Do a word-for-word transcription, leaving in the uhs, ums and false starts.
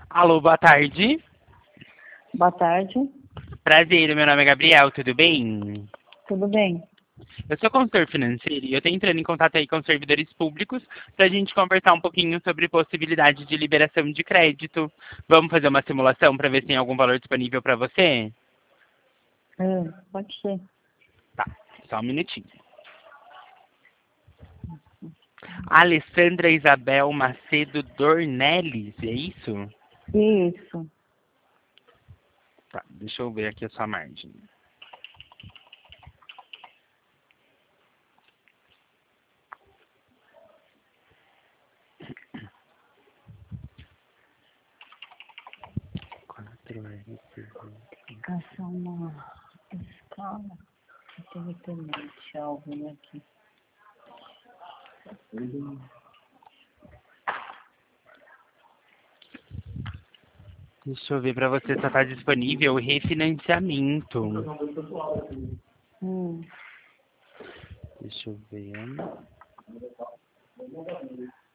Alô, boa tarde. Boa tarde. Prazer, meu nome é Gabriel, tudo bem? Tudo bem? Eu sou consultor financeiro e eu estou entrando em contato aí com os servidores públicos para a gente conversar um pouquinho sobre possibilidade de liberação de crédito. Vamos fazer uma simulação para ver se tem algum valor disponível para você? Hum, pode ser. Tá, só um minutinho. Alessandra Isabel Macedo Dornelles, é isso? Isso. Tá, deixa eu ver aqui a sua margem. Quatro R Caçar uma escala. Tem internet, algo aqui. Deixa eu ver para você se está disponível o refinanciamento. Hum, Deixa eu ver.